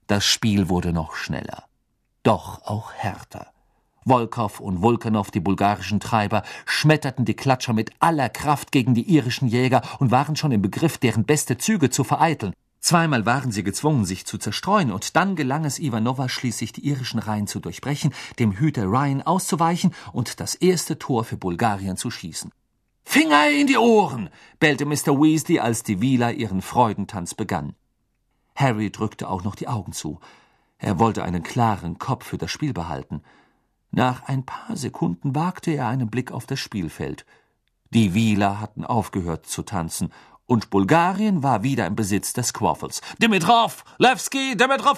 Das Spiel wurde noch schneller, doch auch härter. Volkov und Vulkanov, die bulgarischen Treiber, schmetterten die Klatscher mit aller Kraft gegen die irischen Jäger und waren schon im Begriff, deren beste Züge zu vereiteln. Zweimal waren sie gezwungen, sich zu zerstreuen, und dann gelang es Ivanova schließlich, die irischen Reihen zu durchbrechen, dem Hüter Ryan auszuweichen und das erste Tor für Bulgarien zu schießen. »Finger in die Ohren«, bellte Mr. Weasley, als die Wieler ihren Freudentanz begann. Harry drückte auch noch die Augen zu. Er wollte einen klaren Kopf für das Spiel behalten. Nach ein paar Sekunden wagte er einen Blick auf das Spielfeld. Die Wieler hatten aufgehört zu tanzen, und Bulgarien war wieder im Besitz des Quaffles. »Dimitrov, Lewski, Dimitrov,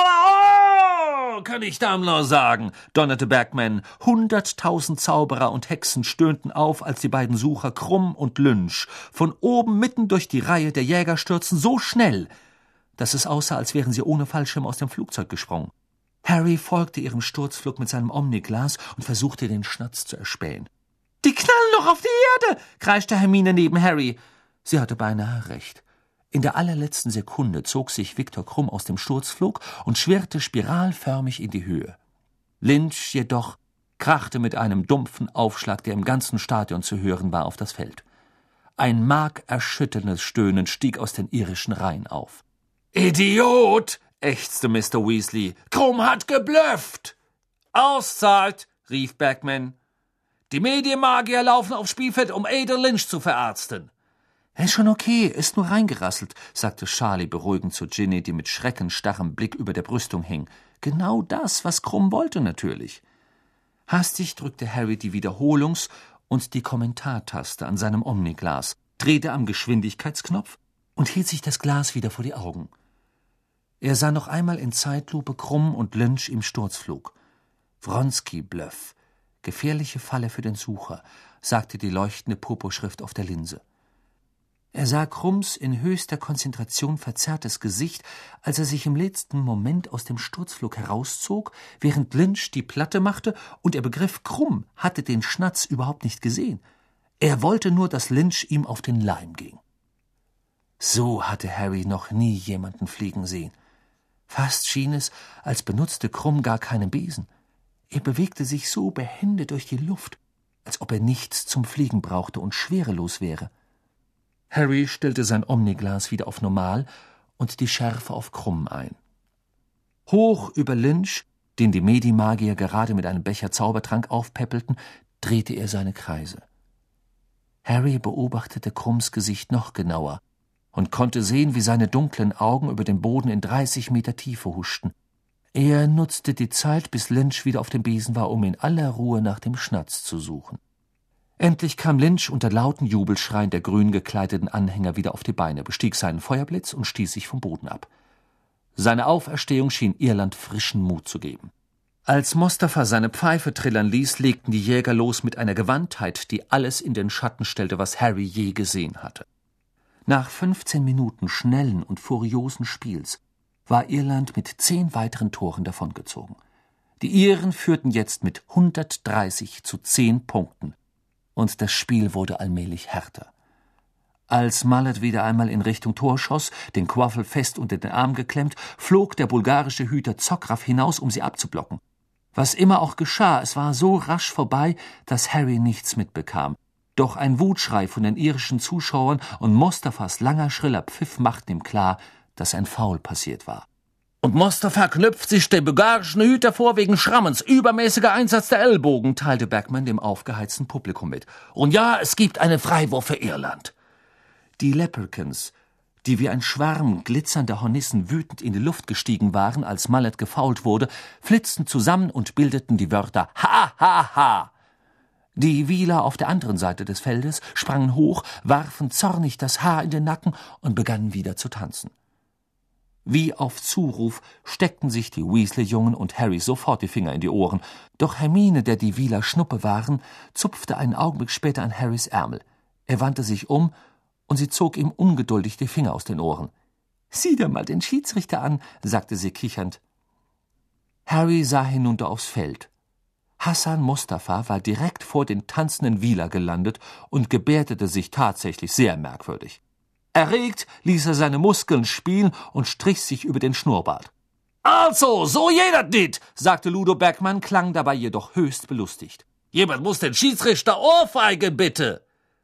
Ivanova, oh!« kann ich Damler sagen, donnerte Bagman. 100.000 Zauberer und Hexen stöhnten auf, als die beiden Sucher Krumm und Lynch von oben mitten durch die Reihe der Jäger stürzten, so schnell, dass es aussah, als wären sie ohne Fallschirm aus dem Flugzeug gesprungen. Harry folgte ihrem Sturzflug mit seinem Omniglas und versuchte, den Schnatz zu erspähen. »Die knallen noch auf die Erde«, kreischte Hermine neben Harry. Sie hatte beinahe recht. In der allerletzten Sekunde zog sich Viktor Krumm aus dem Sturzflug und schwirrte spiralförmig in die Höhe. Lynch jedoch krachte mit einem dumpfen Aufschlag, der im ganzen Stadion zu hören war, auf das Feld. Ein markerschütterndes Stöhnen stieg aus den irischen Reihen auf. »Idiot«, ächzte Mr. Weasley. »Krumm hat geblufft!« »Auszahlt«, rief Bagman. »Die Medienmagier laufen aufs Spielfeld, um Ada Lynch zu verarzten.« »Ist schon okay, ist nur reingerasselt«, sagte Charlie beruhigend zu Ginny, die mit schreckenstarrem Blick über der Brüstung hing. Genau das, was Krumm wollte, natürlich. Hastig drückte Harry die Wiederholungs- und die Kommentartaste an seinem Omniglas, drehte am Geschwindigkeitsknopf und hielt sich das Glas wieder vor die Augen. Er sah noch einmal in Zeitlupe Krumm und Lynch im Sturzflug. »Wronski-Bluff. Gefährliche Falle für den Sucher«, sagte die leuchtende Purpurschrift auf der Linse. Er sah Krumms in höchster Konzentration verzerrtes Gesicht, als er sich im letzten Moment aus dem Sturzflug herauszog, während Lynch die Platte machte, und er begriff, Krumm hatte den Schnatz überhaupt nicht gesehen. Er wollte nur, dass Lynch ihm auf den Leim ging. So hatte Harry noch nie jemanden fliegen sehen. Fast schien es, als benutzte Krumm gar keinen Besen. Er bewegte sich so behende durch die Luft, als ob er nichts zum Fliegen brauchte und schwerelos wäre. Harry stellte sein Omniglas wieder auf Normal und die Schärfe auf Krumm ein. Hoch über Lynch, den die Medimagier gerade mit einem Becher Zaubertrank aufpäppelten, drehte er seine Kreise. Harry beobachtete Krumms Gesicht noch genauer und konnte sehen, wie seine dunklen Augen über den Boden in 30 Meter Tiefe huschten. Er nutzte die Zeit, bis Lynch wieder auf dem Besen war, um in aller Ruhe nach dem Schnatz zu suchen. Endlich kam Lynch unter lauten Jubelschreien der grün gekleideten Anhänger wieder auf die Beine, bestieg seinen Feuerblitz und stieß sich vom Boden ab. Seine Auferstehung schien Irland frischen Mut zu geben. Als Mostafa seine Pfeife trillern ließ, legten die Jäger los mit einer Gewandtheit, die alles in den Schatten stellte, was Harry je gesehen hatte. Nach 15 Minuten schnellen und furiosen Spiels war Irland mit 10 weiteren Toren davongezogen. Die Iren führten jetzt mit 130-10 Punkten. Und das Spiel wurde allmählich härter. Als Mallet wieder einmal in Richtung Tor schoss, den Quaffel fest unter den Arm geklemmt, flog der bulgarische Hüter Zokraff hinaus, um sie abzublocken. Was immer auch geschah, es war so rasch vorbei, dass Harry nichts mitbekam. Doch ein Wutschrei von den irischen Zuschauern und Mostafas langer, schriller Pfiff machten ihm klar, dass ein Foul passiert war. »Und Mostafa knüpft sich den bulgarischen Hüter vor wegen Schrammens, übermäßiger Einsatz der Ellbogen«, teilte Bagman dem aufgeheizten Publikum mit. »Und ja, es gibt einen Freiwurf für Irland.« Die Leprechauns, die wie ein Schwarm glitzernder Hornissen wütend in die Luft gestiegen waren, als Mallet gefoult wurde, flitzten zusammen und bildeten die Wörter »Ha, ha, ha«. Die Wieler auf der anderen Seite des Feldes sprangen hoch, warfen zornig das Haar in den Nacken und begannen wieder zu tanzen. Wie auf Zuruf steckten sich die Weasley-Jungen und Harry sofort die Finger in die Ohren, doch Hermine, der die Wieler Schnuppe waren, zupfte einen Augenblick später an Harrys Ärmel. Er wandte sich um, und sie zog ihm ungeduldig die Finger aus den Ohren. »Sieh dir mal den Schiedsrichter an«, sagte sie kichernd. Harry sah hinunter aufs Feld. Hassan Mostafa war direkt vor den tanzenden Wieler gelandet und gebärdete sich tatsächlich sehr merkwürdig. Erregt ließ er seine Muskeln spielen und strich sich über den Schnurrbart. Also, so jeder nicht, sagte Ludo Bergmann, klang dabei jedoch höchst belustigt. Jemand muss den Schiedsrichter ohrfeigen, bitte.